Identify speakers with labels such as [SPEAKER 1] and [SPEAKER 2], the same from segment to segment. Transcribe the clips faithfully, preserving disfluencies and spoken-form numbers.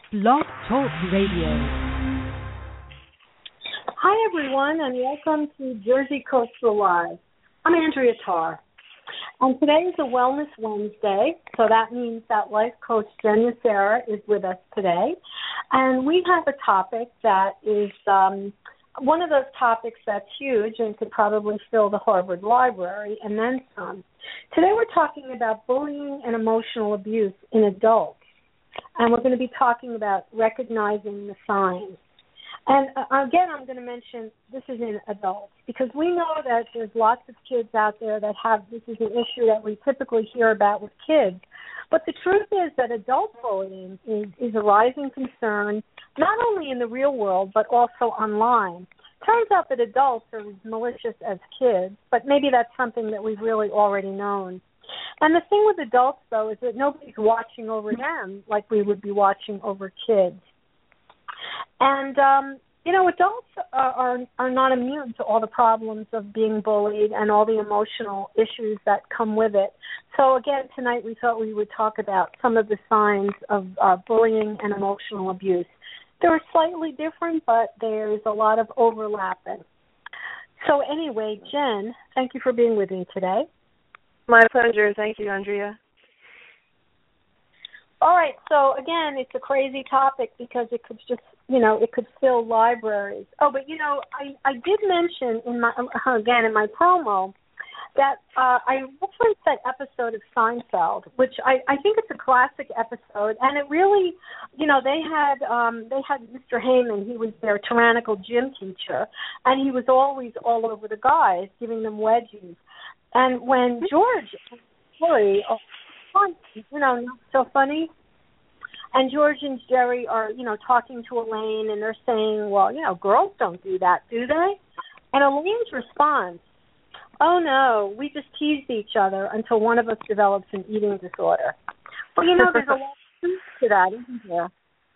[SPEAKER 1] Blog Talk Radio.
[SPEAKER 2] Hi, everyone, and welcome to Jersey Coastal Live. I'm Andrea Tarr, and today is a Wellness Wednesday, so that means that life coach Jen Sarah is with us today, and we have a topic that is um, one of those topics that's huge and could probably fill the Harvard Library and then some. Today we're talking about bullying and emotional abuse in adults. And we're going to be talking about recognizing the signs. And uh, again, I'm going to mention this is in adults because we know that there's lots of kids out there that have this is an issue that we typically hear about with kids. But the truth is that adult bullying is, is a rising concern, not only in the real world, but also online. Turns out that adults are as malicious as kids, but maybe that's something that we've really already known. And the thing with adults, though, is that nobody's watching over them like we would be watching over kids. And, um, you know, adults are, are, are not immune to all the problems of being bullied and all the emotional issues that come with it. So, again, tonight we thought we would talk about some of the signs of uh, bullying and emotional abuse. They're slightly different, but there's a lot of overlapping. So, anyway, Jen, thank you for being with me today.
[SPEAKER 3] My pleasure. Thank you, Andrea.
[SPEAKER 2] All right. So, again, it's a crazy topic because it could just, you know, it could fill libraries. Oh, but, you know, I, I did mention in my, again, in my promo that uh, I referenced that episode of Seinfeld, which I, I think it's a classic episode. And it really, you know, they had um, they had Mister Heyman. He was their tyrannical gym teacher. And he was always all over the guys, giving them wedgies. And when George, Jerry, oh, fun, you know, not so funny, and George and Jerry are, you know, talking to Elaine, and they're saying, well, you know, girls don't do that, do they? And Elaine's response, oh, no, we just teased each other until one of us develops an eating disorder. Well, you know, there's a lot of truth to that, isn't there?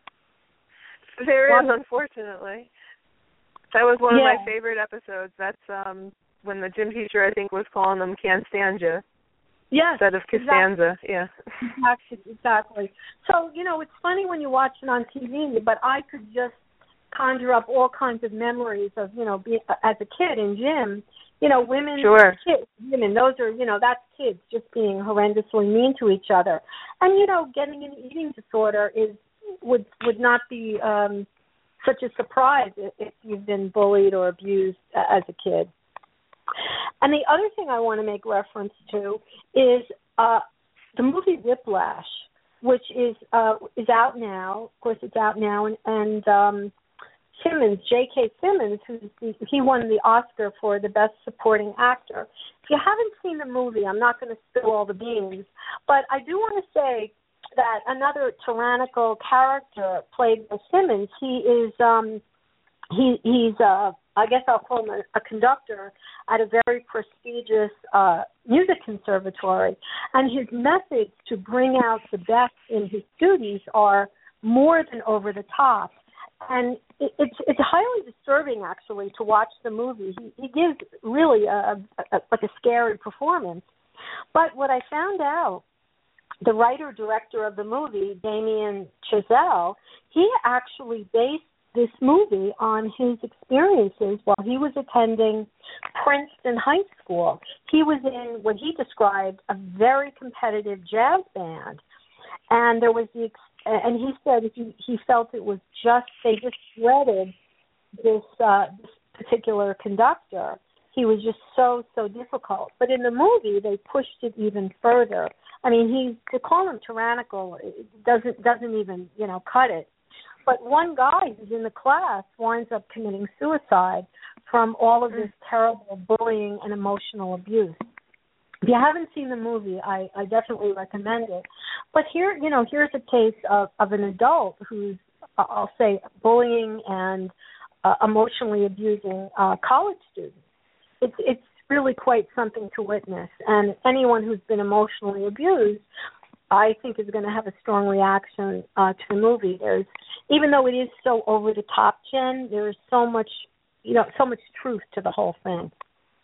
[SPEAKER 3] There is, unfortunately. That was one
[SPEAKER 2] yeah.
[SPEAKER 3] of my favorite episodes. That's, um... when the gym teacher, I think, was calling them Constanza
[SPEAKER 2] yes,
[SPEAKER 3] instead of Costanza.
[SPEAKER 2] Exactly.
[SPEAKER 3] Yeah.
[SPEAKER 2] Exactly, exactly. So, you know, it's funny when you watch it on T V, but I could just conjure up all kinds of memories of, you know, being, as a kid in gym, you know, women,
[SPEAKER 3] sure.
[SPEAKER 2] kids, women, those are, you know, that's kids just being horrendously mean to each other. And, you know, getting an eating disorder is would would not be um, such a surprise if, if you've been bullied or abused uh, as a kid. And the other thing I want to make reference to is uh, the movie Whiplash, which is uh, is out now. Of course, it's out now, and, and um, Simmons, J K. Simmons, who's the, he won the Oscar for the Best Supporting Actor. If you haven't seen the movie, I'm not going to spill all the beans, but I do want to say that another tyrannical character played by Simmons, he is um, he he's uh, I guess I'll call him a, a conductor at a very prestigious uh, music conservatory. And his methods to bring out the best in his students are more than over the top. And it, it's it's highly disturbing, actually, to watch the movie. He, he gives really a, a, like a scary performance. But what I found out, the writer-director of the movie, Damien Chazelle, he actually based this movie on his experiences while he was attending Princeton High School. He was in what he described a very competitive jazz band, and there was the and he said he he felt it was just they just dreaded this uh, this particular conductor. He was just so so difficult. But in the movie, they pushed it even further. I mean, he to call him tyrannical it doesn't doesn't even you know cut it. But one guy who's in the class winds up committing suicide from all of this terrible bullying and emotional abuse. If you haven't seen the movie, I, I definitely recommend it. But here, you know, here's a case of, of an adult who's, uh, I'll say, bullying and uh, emotionally abusing uh, college students. It's it's really quite something to witness. And anyone who's been emotionally abused, I think, is going to have a strong reaction uh, to the movie. There's, even though it is so over the top, Jen, there's so much, you know, so much truth to the whole thing.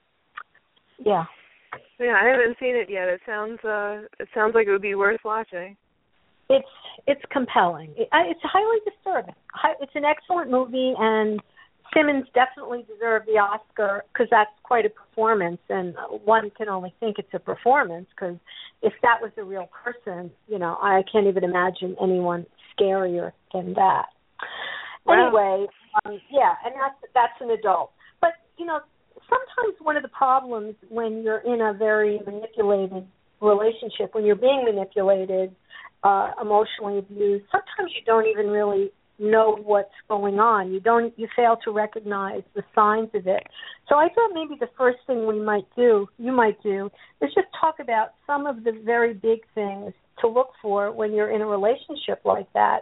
[SPEAKER 2] Yeah.
[SPEAKER 3] Yeah, I haven't seen it yet. It sounds, uh, it sounds like it would be worth watching.
[SPEAKER 2] it's it's compelling. It, it's highly disturbing. It's an excellent movie, and Simmons definitely deserved the Oscar because that's quite a performance, and one can only think it's a performance because if that was a real person, you know, I can't even imagine anyone scarier than that.
[SPEAKER 3] Wow.
[SPEAKER 2] Anyway, um, yeah, and that's that's an adult. But, you know, sometimes one of the problems when you're in a very manipulated relationship, when you're being manipulated, uh, emotionally abused, sometimes you don't even really know what's going on. You don't. You fail to recognize the signs of it. So I thought maybe the first thing we might do, you might do, is just talk about some of the very big things to look for when you're in a relationship like that.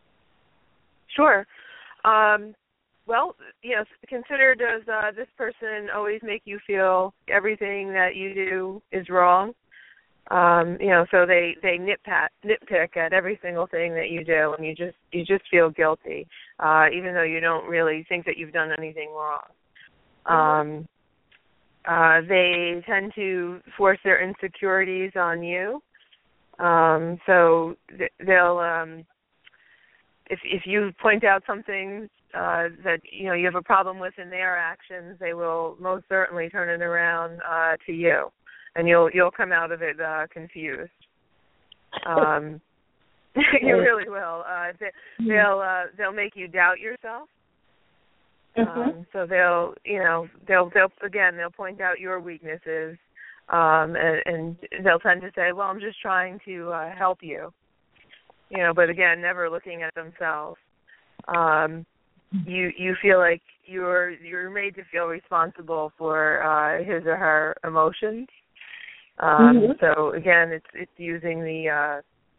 [SPEAKER 3] Sure. Um, well, yes. Consider, does uh, this person always make you feel everything that you do is wrong? Um, you know, so they they nitpick nitpick at every single thing that you do, and you just you just feel guilty, uh, even though you don't really think that you've done anything wrong. Um, uh, they tend to force their insecurities on you, um, so th- they'll um, if if you point out something uh, that you know you have a problem with in their actions, they will most certainly turn it around uh, to you. And you'll you'll come out of it uh, confused. Um, you really will. Uh, they, they'll uh, they'll make you doubt yourself.
[SPEAKER 2] Mm-hmm.
[SPEAKER 3] Um, so they'll you know they'll they'll again they'll point out your weaknesses, um, and, and they'll tend to say, well, I'm just trying to uh, help you. You know, but again, never looking at themselves. Um, you you feel like you're you're made to feel responsible for uh, his or her emotions. Um,
[SPEAKER 2] mm-hmm.
[SPEAKER 3] So again, it's it's using the uh,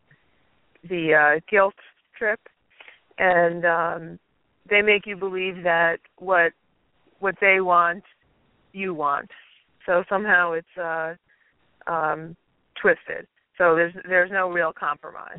[SPEAKER 3] the uh, guilt trip, and um, they make you believe that what what they want, you want. So somehow it's uh, um, twisted. So there's there's no real compromise.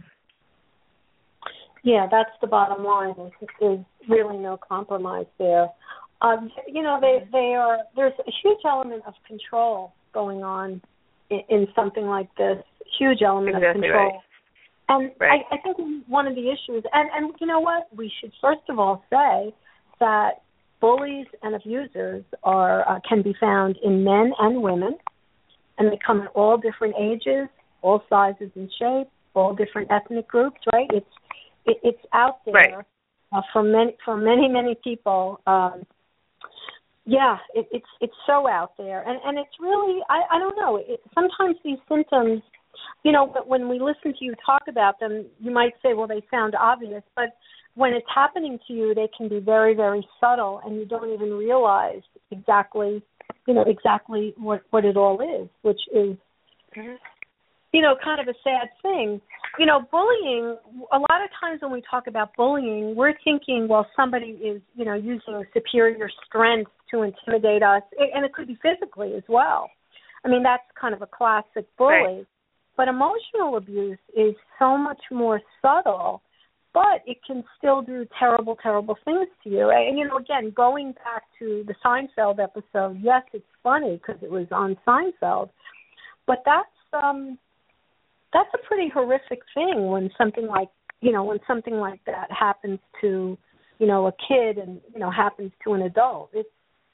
[SPEAKER 2] Yeah, that's the bottom line. Is, is really no compromise there. Um, you know, they they are. There's a huge element of control going on in, in something like this. Huge element
[SPEAKER 3] Exactly
[SPEAKER 2] of control.
[SPEAKER 3] Right.
[SPEAKER 2] And
[SPEAKER 3] right.
[SPEAKER 2] I, I think one of the issues, and, and you know what, we should first of all say that bullies and abusers are uh, can be found in men and women, and they come in all different ages, all sizes and shapes, all different ethnic groups. Right? It's it, it's out there
[SPEAKER 3] right.
[SPEAKER 2] uh, for many for many many people. Um, yeah, it, it's it's so out there, and and it's really I, I don't know. It, sometimes these symptoms. You know, but when we listen to you talk about them, you might say, well, they sound obvious. But when it's happening to you, they can be very, very subtle, and you don't even realize exactly, you know, exactly what, what it all is, which is,
[SPEAKER 3] mm-hmm.
[SPEAKER 2] you know, kind of a sad thing. You know, bullying, a lot of times when we talk about bullying, we're thinking, well, somebody is, you know, using superior strength to intimidate us, and it could be physically as well. I mean, that's kind of a classic bully.
[SPEAKER 3] Right.
[SPEAKER 2] But emotional abuse is so much more subtle, but it can still do terrible, terrible things to you. And, you know, again, going back to the Seinfeld episode, yes, it's funny because it was on Seinfeld, but that's um, that's a pretty horrific thing when something like, you know, when something like that happens to, you know, a kid and, you know, happens to an adult. It's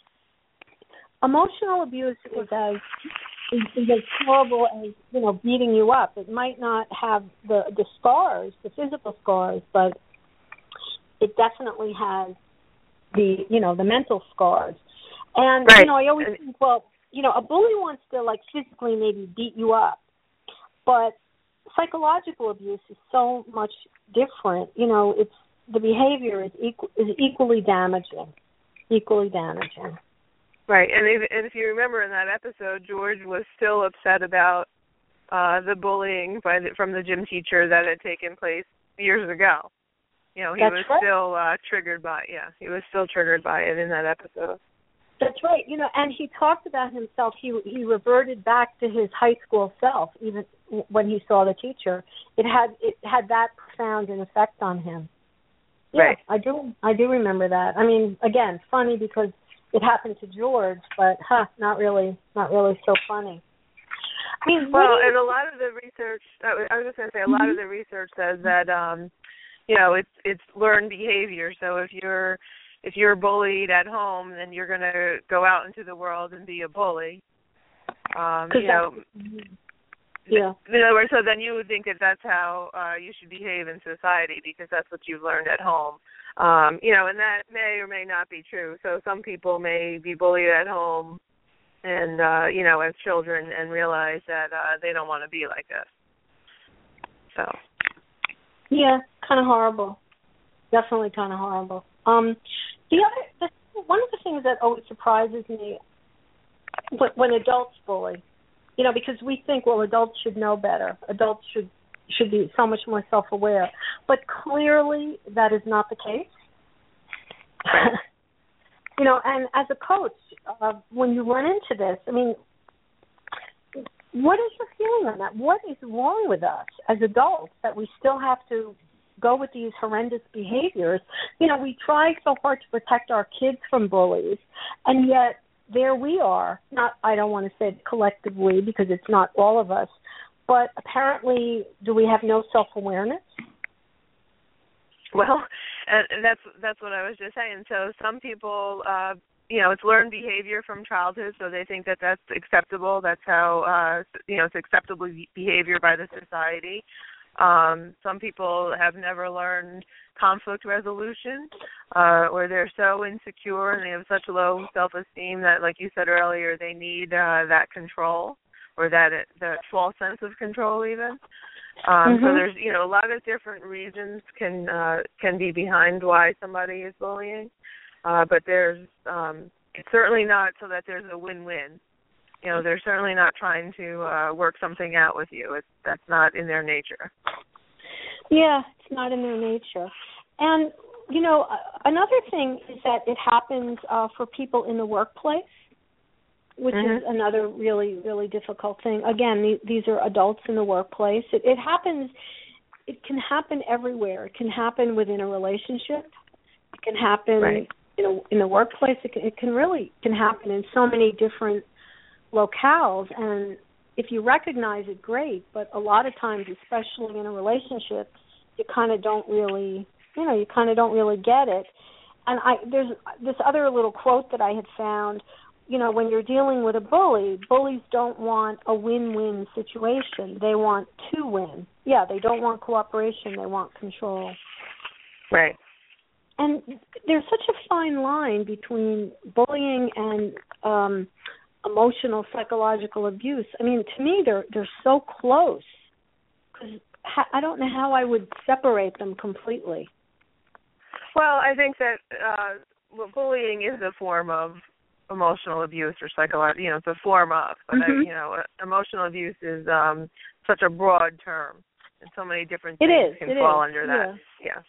[SPEAKER 2] emotional abuse is as is as horrible as, you know, beating you up. It might not have the, the scars, the physical scars, but it definitely has the, you know, the mental scars. And,
[SPEAKER 3] right.
[SPEAKER 2] you know, I always think, well, you know, a bully wants to, like, physically maybe beat you up, but psychological abuse is so much different. You know, it's the behavior is equal, is equally damaging, equally damaging.
[SPEAKER 3] Right, and if, and if you remember in that episode, George was still upset about uh, the bullying by the, from the gym teacher that had taken place years ago. You know, he
[SPEAKER 2] That's
[SPEAKER 3] was
[SPEAKER 2] right.
[SPEAKER 3] still uh, triggered by yeah, he was still triggered by it in that episode.
[SPEAKER 2] That's right. You know, and he talked about himself. He he reverted back to his high school self, even when he saw the teacher. It had it had that profound an effect on him. Yeah,
[SPEAKER 3] right.
[SPEAKER 2] I do. I do remember that. I mean, again, funny because it happened to George, but huh, not really, not really so funny. I mean,
[SPEAKER 3] well,
[SPEAKER 2] you...
[SPEAKER 3] and a lot of the research, I was just going to say, a lot mm-hmm. of the research says that, um, you know, it's it's learned behavior. So if you're if you're bullied at home, then you're going to go out into the world and be a bully. Um, you know,
[SPEAKER 2] yeah.
[SPEAKER 3] In other words, so then you would think that that's how uh, you should behave in society because that's what you've learned at home. Um, you know, and that may or may not be true. So some people may be bullied at home and, uh, you know, as children and realize that uh, they don't want to be like this. So.
[SPEAKER 2] Yeah, kind of horrible. Definitely kind of horrible. Um, the other, the, one of the things that always surprises me when, when adults bully, you know, because we think, well, adults should know better. Adults should should be so much more self-aware. But clearly that is not the case. You know, and as a coach, uh, when you run into this, I mean, what is your feeling on that? What is wrong with us as adults that we still have to go with these horrendous behaviors? You know, we try so hard to protect our kids from bullies, and yet there we are. Not, I don't want to say collectively because it's not all of us, but apparently, do we have no self-awareness?
[SPEAKER 3] Well, and that's that's what I was just saying. So some people, uh, you know, it's learned behavior from childhood, so they think that that's acceptable. That's how, uh, you know, it's acceptable behavior by the society. Um, some people have never learned conflict resolution, uh, or they're so insecure and they have such low self-esteem that, like you said earlier, they need uh, that control or that that false sense of control even. Um, mm-hmm. So there's, you know, a lot of different reasons can uh, can be behind why somebody is bullying, uh, but there's um, it's certainly not so that there's a win-win. You know, they're certainly not trying to uh, work something out with you. It's, that's not in their nature.
[SPEAKER 2] Yeah, it's not in their nature. And, you know, another thing is that it happens uh, for people in the workplace, which mm-hmm. is another really, really difficult thing. Again, these are adults in the workplace. It, it happens, it can happen everywhere. It can happen within a relationship. It can happen
[SPEAKER 3] right.
[SPEAKER 2] in, a, in the workplace. It can, it can really can happen in so many different locales, and if you recognize it, great, but a lot of times, especially in a relationship, you kind of don't really, you know, you kind of don't really get it. And I there's this other little quote that I had found, you know, when you're dealing with a bully, bullies don't want a win-win situation. They want to win. Yeah, they don't want cooperation. They want control.
[SPEAKER 3] Right.
[SPEAKER 2] And there's such a fine line between bullying and um emotional, psychological abuse. I mean, to me, they're they're so close. Because I don't know how I would separate them completely.
[SPEAKER 3] Well, I think that uh, well, bullying is a form of emotional abuse or psychological. You know, it's a form of. But
[SPEAKER 2] mm-hmm.
[SPEAKER 3] I, you know, emotional abuse is um, such a broad term, and so many different things
[SPEAKER 2] it is.
[SPEAKER 3] can
[SPEAKER 2] it
[SPEAKER 3] fall
[SPEAKER 2] is.
[SPEAKER 3] under that.
[SPEAKER 2] Yeah.
[SPEAKER 3] yeah.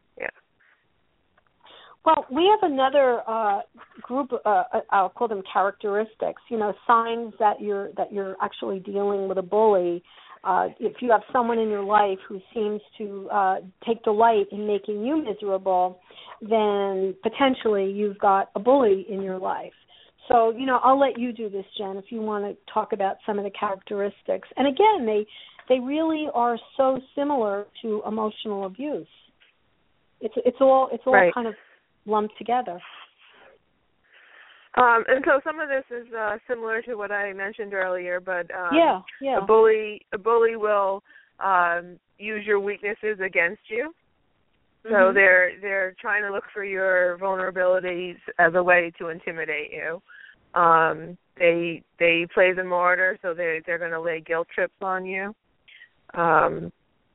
[SPEAKER 2] Well, we have another uh, group. Uh, I'll call them characteristics. You know, signs that you're that you're actually dealing with a bully. Uh, if you have someone in your life who seems to uh, take delight in making you miserable, then potentially you've got a bully in your life. So, you know, I'll let you do this, Jen, if you want to talk about some of the characteristics. And again, they they really are so similar to emotional abuse. It's it's all it's all
[SPEAKER 3] right.
[SPEAKER 2] kind of lumped together.
[SPEAKER 3] Um, and so some of this is uh, similar to what I mentioned earlier, but um,
[SPEAKER 2] yeah, yeah.
[SPEAKER 3] a bully a bully will um, use your weaknesses against you. So mm-hmm. they're they're trying to look for your vulnerabilities as a way to intimidate you. Um, they they play the martyr, so they they're going to lay guilt trips on you. Um,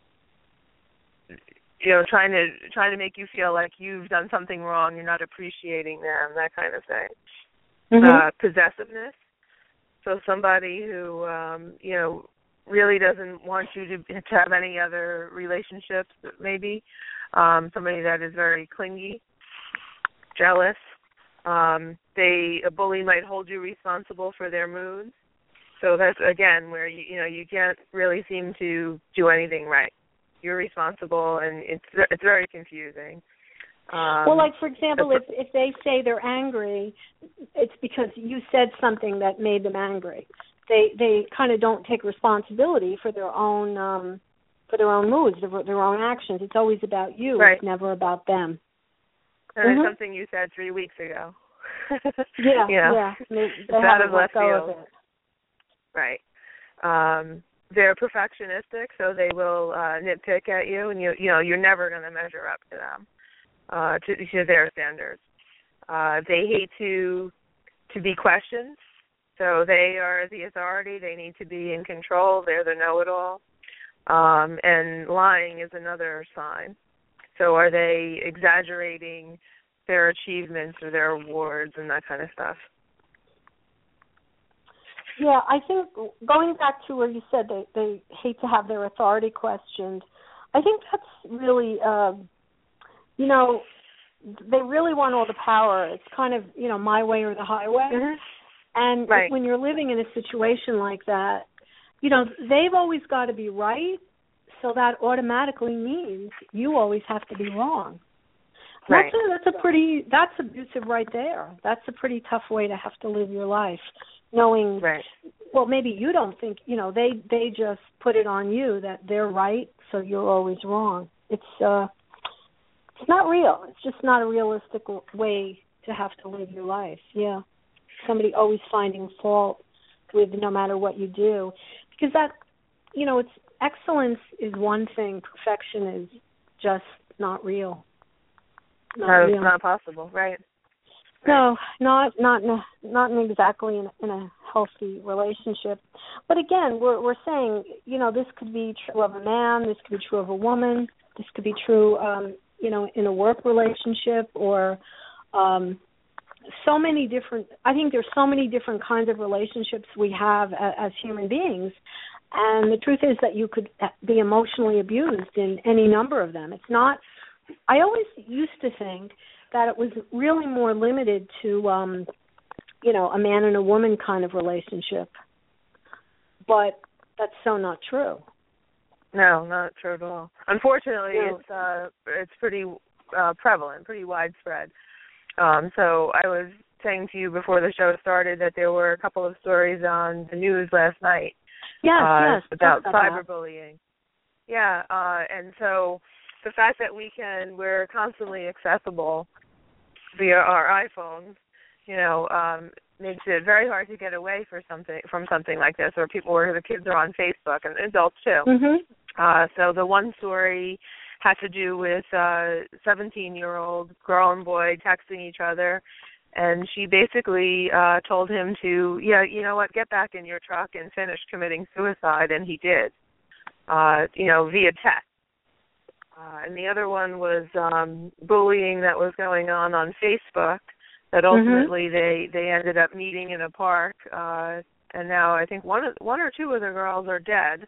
[SPEAKER 3] you know, trying to trying to make you feel like you've done something wrong, you're not appreciating them, that kind of thing. Mm-hmm. Uh, possessiveness. So somebody who, um, you know, really doesn't want you to, to have any other relationships, maybe. Um, somebody that is very clingy, jealous. Um, they a bully might hold you responsible for their moods. So that's, again, where, you, you know, you can't really seem to do anything right. You're responsible, and it's it's very confusing. Um,
[SPEAKER 2] well, like, for example, if if they say they're angry, it's because you said something that made them angry. they they kind of don't take responsibility for their own um, for their own moods, their, their own actions. It's always about you.
[SPEAKER 3] Right.
[SPEAKER 2] It's never about them.
[SPEAKER 3] And
[SPEAKER 2] mm-hmm.
[SPEAKER 3] It's something you said three weeks ago.
[SPEAKER 2] yeah,
[SPEAKER 3] you know,
[SPEAKER 2] yeah. They,
[SPEAKER 3] it's
[SPEAKER 2] they
[SPEAKER 3] out
[SPEAKER 2] haven't
[SPEAKER 3] of
[SPEAKER 2] let
[SPEAKER 3] left
[SPEAKER 2] go
[SPEAKER 3] field.
[SPEAKER 2] of it.
[SPEAKER 3] Right. Um, they're perfectionistic, so they will uh, nitpick at you, and you you know you're never going to measure up to them, uh, to, to their standards. Uh, they hate to to be questioned, so they are the authority. They need to be in control. They're the know-it-all. Um, and lying is another sign. So are they exaggerating their achievements or their awards and that kind of stuff?
[SPEAKER 2] Yeah, I think going back to where you said they, they hate to have their authority questioned, I think that's really, uh, you know, they really want all the power. It's kind of, you know, my way or the highway.
[SPEAKER 3] Mm-hmm.
[SPEAKER 2] And
[SPEAKER 3] right.
[SPEAKER 2] when you're living in a situation like that, you know, they've always got to be right, so that automatically means you always have to be wrong.
[SPEAKER 3] Right.
[SPEAKER 2] That's a, that's a pretty, that's abusive right there. That's a pretty tough way to have to live your life, knowing,
[SPEAKER 3] right.
[SPEAKER 2] well, maybe you don't think, you know, they, they just put it on you that they're right, so you're always wrong. It's, uh, it's not real. It's just not a realistic way to have to live your life, yeah. Somebody always finding fault with no matter what you do. Because that, you know, it's excellence is one thing. Perfection is just not real. Not
[SPEAKER 3] no,
[SPEAKER 2] real.
[SPEAKER 3] It's not possible, right?
[SPEAKER 2] No, not not in a, not in exactly in a, in a healthy relationship. But again, we're we're saying, you know, this could be true of a man, this could be true of a woman, this could be true, um, you know, in a work relationship or um, so many different. I think there's so many different kinds of relationships we have as, as human beings, and the truth is that you could be emotionally abused in any number of them. It's not. I always used to think that it was really more limited to, um, you know, a man and a woman kind of relationship. But that's so not true.
[SPEAKER 3] No, not true at all. Unfortunately,
[SPEAKER 2] No.
[SPEAKER 3] it's uh, it's pretty uh, prevalent, pretty widespread. Um, so I was saying to you before the show started that there were a couple of stories on the news last night.
[SPEAKER 2] Yes,
[SPEAKER 3] uh,
[SPEAKER 2] yes.
[SPEAKER 3] about
[SPEAKER 2] about
[SPEAKER 3] cyberbullying. Yeah, uh, and so the fact that we can, we're constantly accessible via our iPhones, you know, um, makes it very hard to get away for something from something like this, or people where the kids are on Facebook and adults too.
[SPEAKER 2] Mm-hmm.
[SPEAKER 3] Uh, so the one story had to do with a seventeen-year-old girl and boy texting each other, and she basically uh, told him to, yeah, you know what, get back in your truck and finish committing suicide, and he did, uh, you know, via text. Uh, and the other one was um, bullying that was going on on Facebook that ultimately mm-hmm. they, they ended up meeting in a park, uh, and now I think one, one or two of the girls are dead.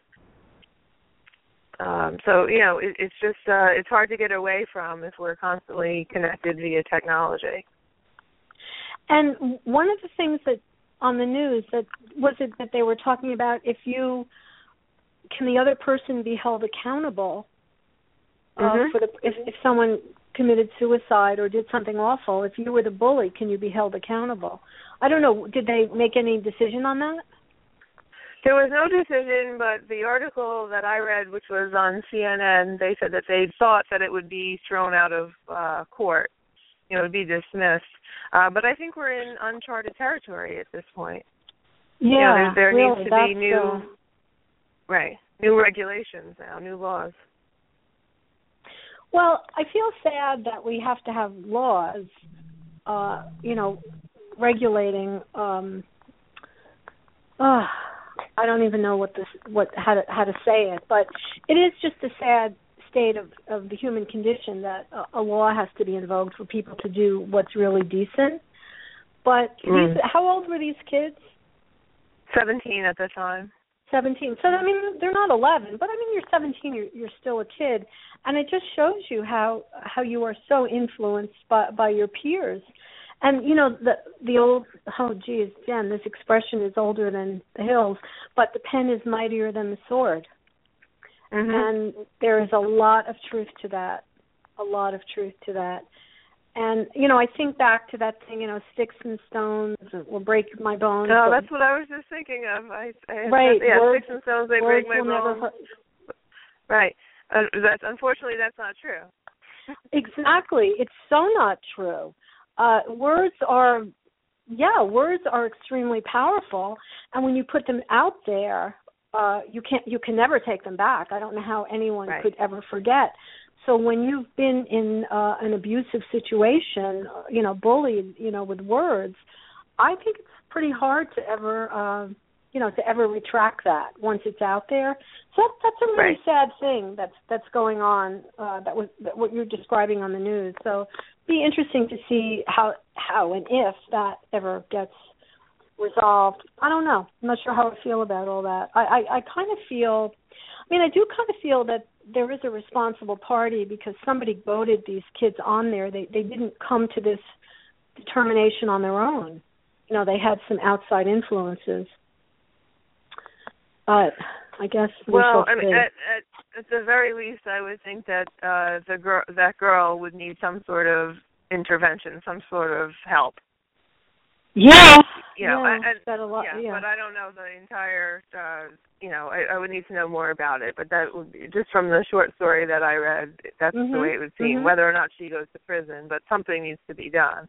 [SPEAKER 3] Um, so, you know, it, it's just, uh, it's hard to get away from if we're constantly connected via technology.
[SPEAKER 2] And one of the things that on the news, that was it that they were talking about if you, can the other person be held accountable uh, mm-hmm. for the, if, if someone committed suicide or did something awful, if you were the bully, can you be held accountable? I don't know, did they make any decision on that?
[SPEAKER 3] There was no decision, but the article that I read, which was on C N N, they said that they thought that it would be thrown out of uh, court, you know, it would be dismissed. Uh, but I think we're in uncharted territory at this point.
[SPEAKER 2] Yeah,
[SPEAKER 3] you know, there, there
[SPEAKER 2] really,
[SPEAKER 3] needs to be new,
[SPEAKER 2] uh,
[SPEAKER 3] right, new regulations now, new laws.
[SPEAKER 2] Well, I feel sad that we have to have laws, uh, you know, regulating. Um, uh, I don't even know what this, what how to how to say it, but it is just a sad state of, of the human condition that a, a law has to be invoked for people to do what's really decent. But
[SPEAKER 3] mm.
[SPEAKER 2] these, how old were these kids?
[SPEAKER 3] Seventeen at the time. Seventeen.
[SPEAKER 2] So I mean, they're not eleven, but I mean, you're seventeen. You're, you're still a kid, and it just shows you how how you are so influenced by by your peers. And, you know, the the old, oh, geez, Jen, this expression is older than the hills, but the pen is mightier than the sword. Mm-hmm. And there is a lot of truth to that, a lot of truth to that. And, you know, I think back to that thing, you know, sticks and stones will break my bones.
[SPEAKER 3] No, that's what I was just thinking of. I, I
[SPEAKER 2] right.
[SPEAKER 3] Said, yeah,
[SPEAKER 2] words,
[SPEAKER 3] sticks and stones, they
[SPEAKER 2] words
[SPEAKER 3] break my
[SPEAKER 2] will never
[SPEAKER 3] bones.
[SPEAKER 2] hurt.
[SPEAKER 3] Right. Uh, that's, unfortunately, that's not true.
[SPEAKER 2] Exactly. It's so not true. Uh, words are, yeah, words are extremely powerful. And when you put them out there, uh, you can't, you can never take them back. I don't know how anyone
[SPEAKER 3] right.
[SPEAKER 2] could ever forget. So when you've been in uh, an abusive situation, you know, bullied, you know, with words, I think it's pretty hard to ever, uh, you know, to ever retract that once it's out there. So that, that's a really
[SPEAKER 3] right.
[SPEAKER 2] sad thing that's that's going on. Uh, that was that what you're describing on the news. So it'd be interesting to see how how and if that ever gets resolved. I don't know. I'm not sure how I feel about all that. I, I, I kind of feel. I mean, I do kind of feel that there is a responsible party because somebody voted these kids on there. They they didn't come to this determination on their own. You know, they had some outside influences. But I guess we
[SPEAKER 3] well,
[SPEAKER 2] shall
[SPEAKER 3] I mean,
[SPEAKER 2] see.
[SPEAKER 3] at, at, at the very least, I would think that uh, the girl, that girl, would need some sort of intervention, some sort of help.
[SPEAKER 2] Yeah,
[SPEAKER 3] you know,
[SPEAKER 2] yeah,
[SPEAKER 3] and,
[SPEAKER 2] that a lot,
[SPEAKER 3] yeah,
[SPEAKER 2] yeah.
[SPEAKER 3] but I don't know the entire. Uh, you know, I, I would need to know more about it. But that would be just from the short story that I read. That's
[SPEAKER 2] mm-hmm.
[SPEAKER 3] the way it would seem.
[SPEAKER 2] Mm-hmm.
[SPEAKER 3] Whether or not she goes to prison, but something needs to be done.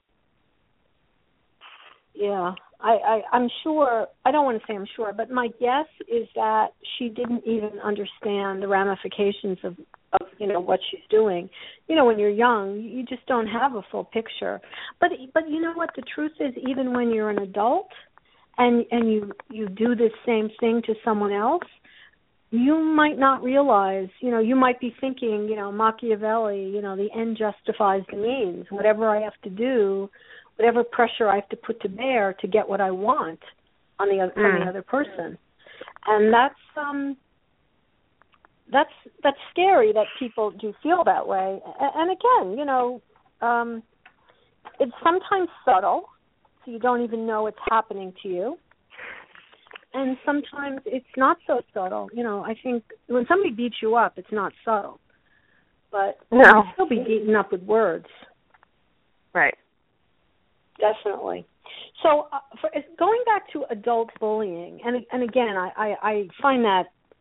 [SPEAKER 2] Yeah, I, I, I'm sure, I don't want to say I'm sure, but my guess is that she didn't even understand the ramifications of, of, you know, what she's doing. You know, when you're young, you just don't have a full picture. But, but you know what, the truth is, even when you're an adult and, and you, you do this same thing to someone else, you might not realize, you know, you might be thinking, you know, Machiavelli, you know, the end justifies the means. Whatever I have to do, whatever pressure I have to put to bear to get what I want on the other, mm. from the other person, and that's um, that's that's scary that people do feel that way. And, and again, you know, um, it's sometimes subtle, so you don't even know it's happening to you, and sometimes it's not so subtle. You know, I think when somebody beats you up, it's not subtle, but
[SPEAKER 3] no.
[SPEAKER 2] you can still be beaten up with words.
[SPEAKER 3] Right.
[SPEAKER 2] Definitely. So uh, for, going back to adult bullying, and and again, I, I, I find that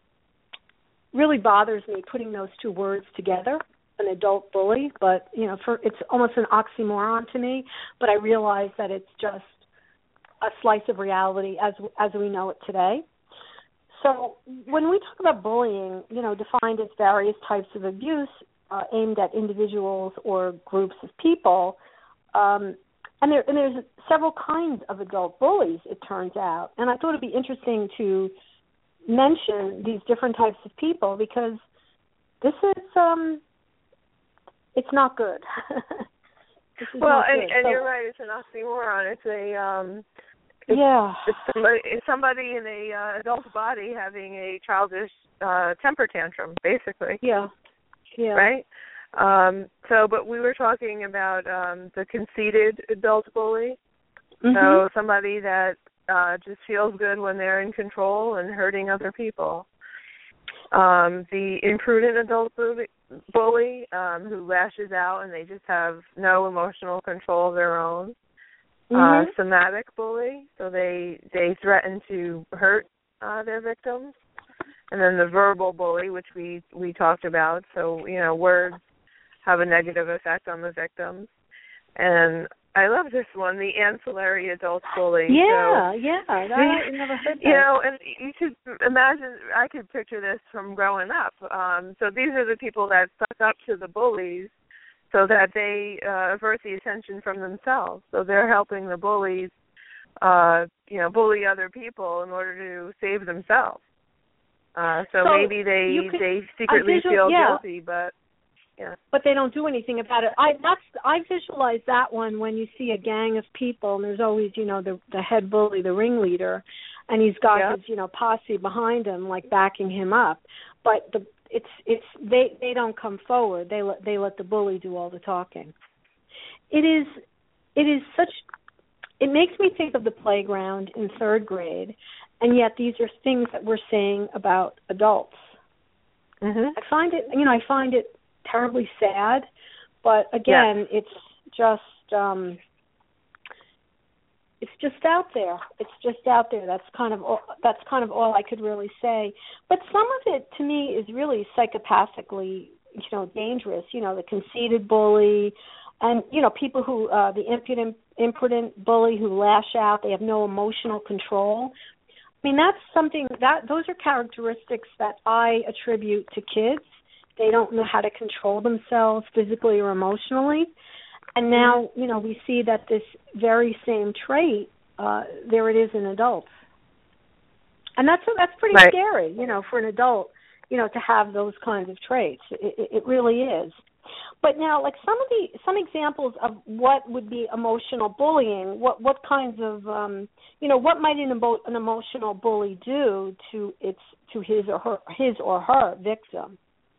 [SPEAKER 2] really bothers me putting those two words together, an adult bully, but, you know, for it's almost an oxymoron to me, but I realize that it's just a slice of reality as as we know it today. So when we talk about bullying, you know, defined as various types of abuse uh, aimed at individuals or groups of people, um, And, there, and there's several kinds of adult bullies, it turns out. And I thought it would be interesting to mention these different types of people because this is, um, it's not good. This is
[SPEAKER 3] well,
[SPEAKER 2] not
[SPEAKER 3] and,
[SPEAKER 2] good.
[SPEAKER 3] and
[SPEAKER 2] so,
[SPEAKER 3] you're right, it's an oxymoron. It's a, um, it's,
[SPEAKER 2] yeah.
[SPEAKER 3] it's somebody, it's somebody in a uh, adult body having a childish uh, temper tantrum, basically.
[SPEAKER 2] Yeah, yeah.
[SPEAKER 3] Right? Um, so, but we were talking about um, the conceited adult bully. Mm-hmm. So somebody that uh, just feels good when they're in control and hurting other people. Um, the imprudent adult bully, bully um, who lashes out and they just have no emotional control of their own. Mm-hmm. Uh, somatic bully, so they they threaten to hurt uh, their victims. And then the verbal bully, which we, we talked about. So, you know, words have a negative effect on the victims. And I love this one, the ancillary adult bully.
[SPEAKER 2] Yeah,
[SPEAKER 3] so,
[SPEAKER 2] yeah, that, I never heard that.
[SPEAKER 3] You know, and you could imagine, I could picture this from growing up. Um, so these are the people that suck up to the bullies so that they uh, avert the attention from themselves. So they're helping the bullies, uh, you know, bully other people in order to save themselves. Uh, so, so maybe they could, they secretly visual, feel
[SPEAKER 2] yeah.
[SPEAKER 3] guilty, but yeah.
[SPEAKER 2] But they don't do anything about it. I that's I visualize that one when you see a gang of people and there's always, you know, the the head bully, the ringleader, and he's got
[SPEAKER 3] yeah.
[SPEAKER 2] his, you know, posse behind him, like backing him up. But the it's it's they they don't come forward. They let they let the bully do all the talking. It is it is such. It makes me think of the playground in third grade. And yet these are things that we're saying about adults.
[SPEAKER 3] Mm-hmm.
[SPEAKER 2] I find it, you know, I find it terribly sad, but again,
[SPEAKER 3] yes.
[SPEAKER 2] it's just um, it's just out there. It's just out there. That's kind of all, that's kind of all I could really say. But some of it, to me, is really psychopathically, you know, dangerous. You know, the conceited bully, and you know, people who uh, the impudent, imprudent bully who lash out. They have no emotional control. I mean, that's something that those are characteristics that I attribute to kids. They don't know how to control themselves physically or emotionally. And now, you know, we see that this very same trait, uh, there it is in adults. And that's that's pretty
[SPEAKER 3] right.
[SPEAKER 2] scary, you know, for an adult, you know, to have those kinds of traits. It, it, it really is. But now, like some of the some examples of what would be emotional bullying, what what kinds of, um, you know, what might an, emo- an emotional bully do to its to his or her his or her victim?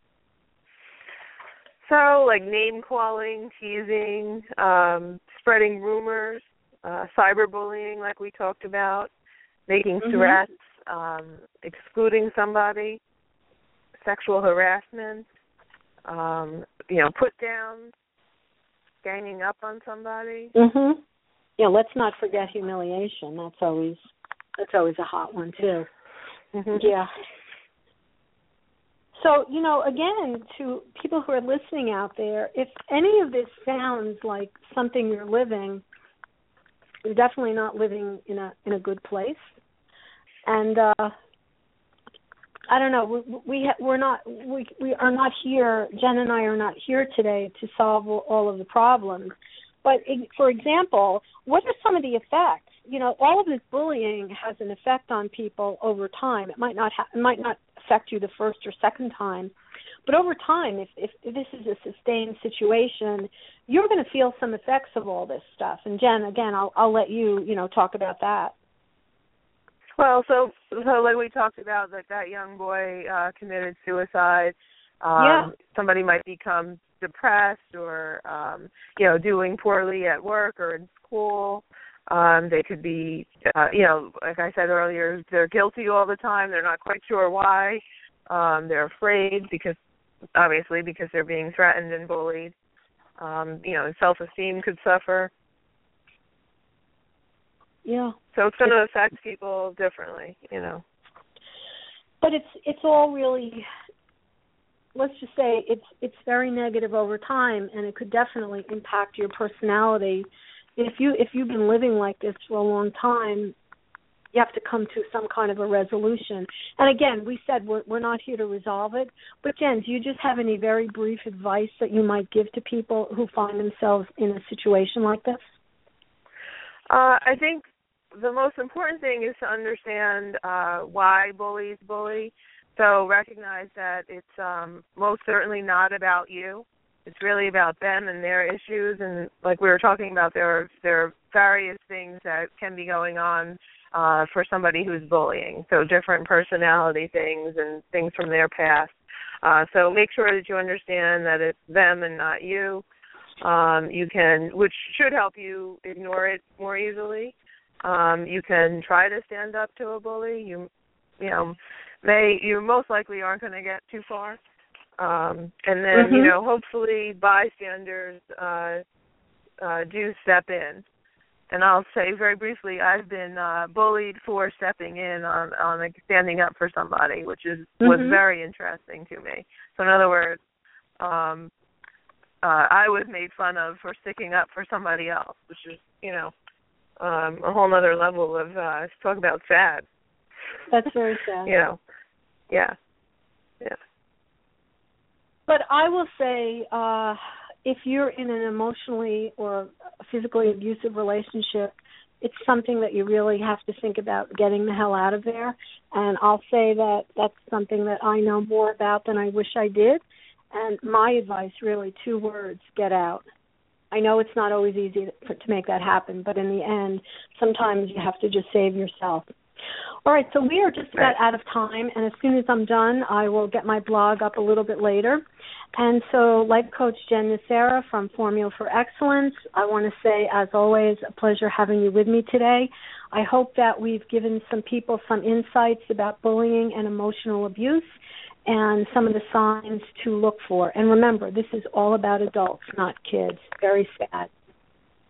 [SPEAKER 3] So, like name-calling, teasing, um, spreading rumors, uh, cyberbullying, like we talked about, making
[SPEAKER 2] Mm-hmm.
[SPEAKER 3] threats, um, excluding somebody, sexual harassment, um, you know, put-downs, ganging up on somebody.
[SPEAKER 2] Mm-hmm. Yeah, let's not forget humiliation. That's always that's always a hot one too.
[SPEAKER 3] Mm-hmm.
[SPEAKER 2] Yeah. So, you know, again, to people who are listening out there, if any of this sounds like something you're living, you're definitely not living in a in a good place. And uh, I don't know, we, we ha- we're not we we are not here. Jen and I are not here today to solve all of the problems. But for example, what are some of the effects? You know, all of this bullying has an effect on people over time. It might not ha- it might not affect you the first or second time, but over time, if, if, if this is a sustained situation, you're going to feel some effects of all this stuff. And Jen, again, I'll I'll let you you know talk about that.
[SPEAKER 3] Well, so so like we talked about, that that young boy uh, committed suicide. Um,
[SPEAKER 2] Yeah.
[SPEAKER 3] Somebody might become depressed or um, you know doing poorly at work or in school. Um, they could be, uh, you know, like I said earlier, they're guilty all the time. They're not quite sure why. Um, they're afraid because, obviously, because they're being threatened and bullied. Um, you know, self-esteem could suffer.
[SPEAKER 2] Yeah.
[SPEAKER 3] So it's going to affect people differently, you know.
[SPEAKER 2] But it's it's all really, let's just say it's it's very negative over time, and it could definitely impact your personality. If you if you've been living like this for a long time, you have to come to some kind of a resolution. And again, we said we're, we're not here to resolve it. But Jen, do you just have any very brief advice that you might give to people who find themselves in a situation like this?
[SPEAKER 3] Uh, I think the most important thing is to understand uh, why bullies bully. So recognize that it's um, most certainly not about you. It's really about them and their issues, and like we were talking about, there are, there are various things that can be going on uh, for somebody who's bullying, so different personality things and things from their past. Uh, so make sure that you understand that it's them and not you. Um, you can, which should help you ignore it more easily. Um, you can try to stand up to a bully. You, you know, may you most likely aren't going to get too far. Um, and then,
[SPEAKER 2] mm-hmm.
[SPEAKER 3] you know, hopefully bystanders uh, uh, do step in. And I'll say very briefly, I've been uh, bullied for stepping in on, on like, standing up for somebody, which is mm-hmm. was very interesting to me. So in other words, um, uh, I was made fun of for sticking up for somebody else, which is, you know, um, a whole other level of, uh, talk about sad.
[SPEAKER 2] That's very sad.
[SPEAKER 3] You know, yeah, yeah.
[SPEAKER 2] But I will say, uh, if you're in an emotionally or physically abusive relationship, it's something that you really have to think about getting the hell out of there. And I'll say that that's something that I know more about than I wish I did. And my advice, really, two words: get out. I know it's not always easy to, to make that happen, but in the end, sometimes you have to just save yourself. All right, so we are just about out of time, and as soon as I'm done, I will get my blog up a little bit later. And so, life coach Jen Nocera from Formula for Excellence, I want to say, as always, a pleasure having you with me today. I hope that we've given some people some insights about bullying and emotional abuse and some of the signs to look for. And remember, this is all about adults, not kids. Very sad.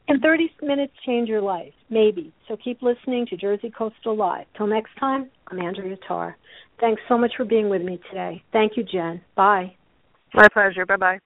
[SPEAKER 2] Can thirty minutes change your life? Maybe. So keep listening to Jersey Coastal Live. Till next time, I'm Andrea Tarr. Thanks so much for being with me today. Thank you, Jen. Bye.
[SPEAKER 3] My pleasure. Bye-bye.